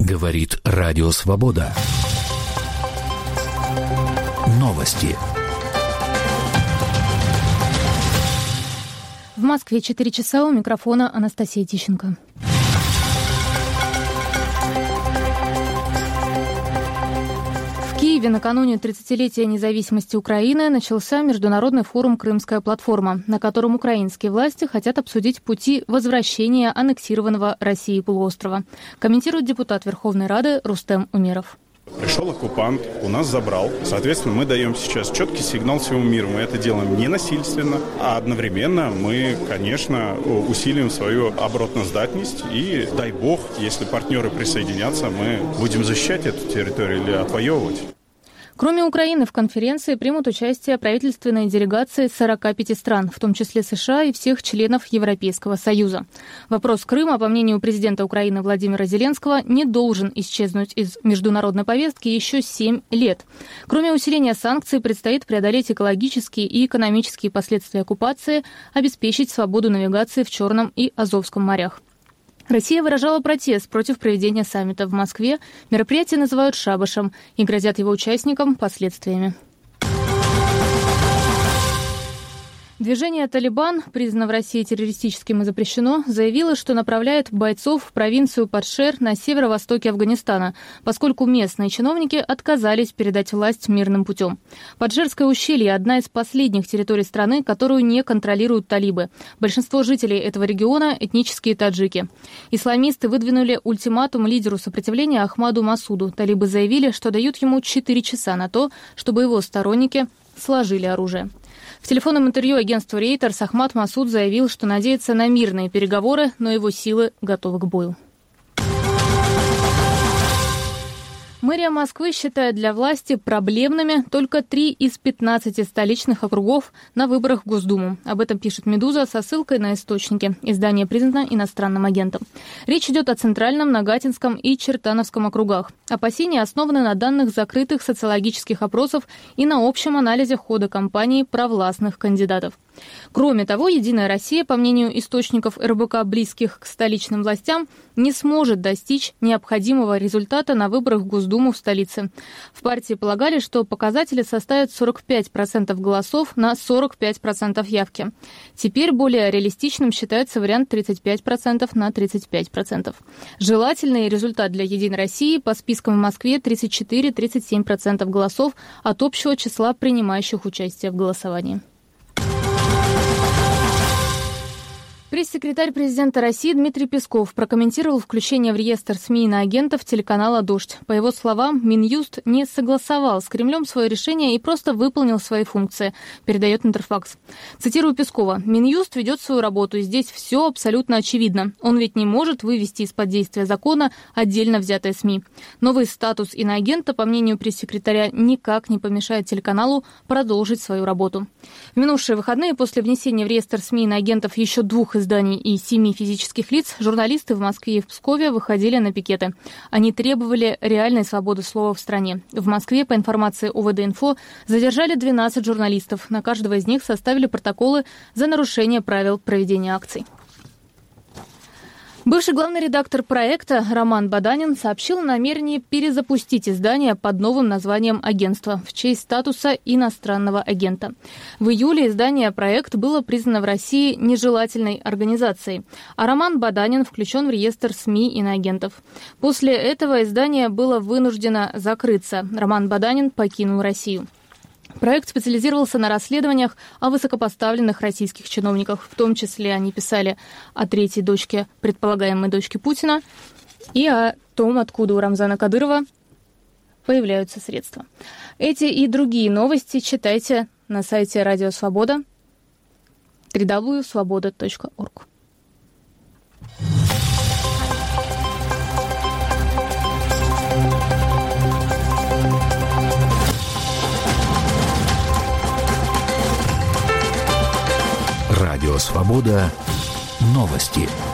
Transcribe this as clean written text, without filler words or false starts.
Говорит Радио Свобода. Новости. В Москве 4 часа, у микрофона Анастасия Тищенко. В Киеве накануне 30-летия независимости Украины начался международный форум «Крымская платформа», на котором украинские власти хотят обсудить пути возвращения аннексированного Россией полуострова. Комментирует депутат Верховной Рады Рустем Умеров. Пришел оккупант, у нас забрал. Соответственно, мы даем сейчас четкий сигнал всему миру. Мы это делаем не насильственно, а одновременно мы, конечно, усилим свою оборотноздатность. И, дай бог, если партнеры присоединятся, мы будем защищать эту территорию или отвоевывать. Кроме Украины, в конференции примут участие правительственные делегации 45 стран, в том числе США и всех членов Европейского Союза. Вопрос Крыма, по мнению президента Украины Владимира Зеленского, не должен исчезнуть из международной повестки еще 7 лет. Кроме усиления санкций, предстоит преодолеть экологические и экономические последствия оккупации, обеспечить свободу навигации в Черном и Азовском морях. Россия выражала протест против проведения саммита в Москве. Мероприятие называют шабашем и грозят его участникам последствиями. Движение «Талибан», признано в России террористическим и запрещено, заявило, что направляет бойцов в провинцию Падшер на северо-востоке Афганистана, поскольку местные чиновники отказались передать власть мирным путем. Падшерское ущелье – одна из последних территорий страны, которую не контролируют талибы. Большинство жителей этого региона – этнические таджики. Исламисты выдвинули ультиматум лидеру сопротивления Ахмаду Масуду. Талибы заявили, что дают ему 4 часа на то, чтобы его сторонники сложили оружие. В телефонном интервью агентству Reuters Ахмад Масуд заявил, что надеется на мирные переговоры, но его силы готовы к бою. Мэрия Москвы считает для власти проблемными только 3 из 15 столичных округов на выборах в Госдуму. Об этом пишет «Медуза» со ссылкой на источники. Издание признано иностранным агентом. Речь идет о Центральном, Нагатинском и Чертановском округах. Опасения основаны на данных закрытых социологических опросов и на общем анализе хода кампании провластных кандидатов. Кроме того, «Единая Россия», по мнению источников РБК, близких к столичным властям, не сможет достичь необходимого результата на выборах в Госдуму в столице. В партии полагали, что показатели составят 45% голосов на 45% явки. Теперь более реалистичным считается вариант 35% на 35%. Желательный результат для «Единой России» по спискам в Москве 34-37% голосов от общего числа принимающих участие в голосовании. Пресс-секретарь президента России Дмитрий Песков прокомментировал включение в реестр СМИ иноагентов телеканала «Дождь». По его словам, Минюст не согласовал с Кремлем свое решение и просто выполнил свои функции, передает Интерфакс. Цитирую Пескова. «Минюст ведет свою работу, и здесь все абсолютно очевидно. Он ведь не может вывести из-под действия закона отдельно взятые СМИ. Новый статус иноагента, по мнению пресс-секретаря, никак не помешает телеканалу продолжить свою работу». В минувшие выходные после внесения в реестр СМИ иноагентов еще 2 изданий и 7 физических лиц, журналисты в Москве и в Пскове выходили на пикеты. Они требовали реальной свободы слова в стране. В Москве, по информации ОВД-Инфо, задержали 12 журналистов. На каждого из них составили протоколы за нарушение правил проведения акций. Бывший главный редактор проекта Роман Баданин сообщил о намерении перезапустить издание под новым названием агентства в честь статуса иностранного агента. В июле издание «Проект» было признано в России нежелательной организацией, а Роман Баданин включен в реестр СМИ иноагентов. После этого издание было вынуждено закрыться. Роман Баданин покинул Россию. Проект специализировался на расследованиях о высокопоставленных российских чиновниках. В том числе они писали о 3-й дочке, предполагаемой дочке Путина, и о том, откуда у Рамзана Кадырова появляются средства. Эти и другие новости читайте на сайте Радио Свобода www.svoboda.org. Радио Свобода. Новости.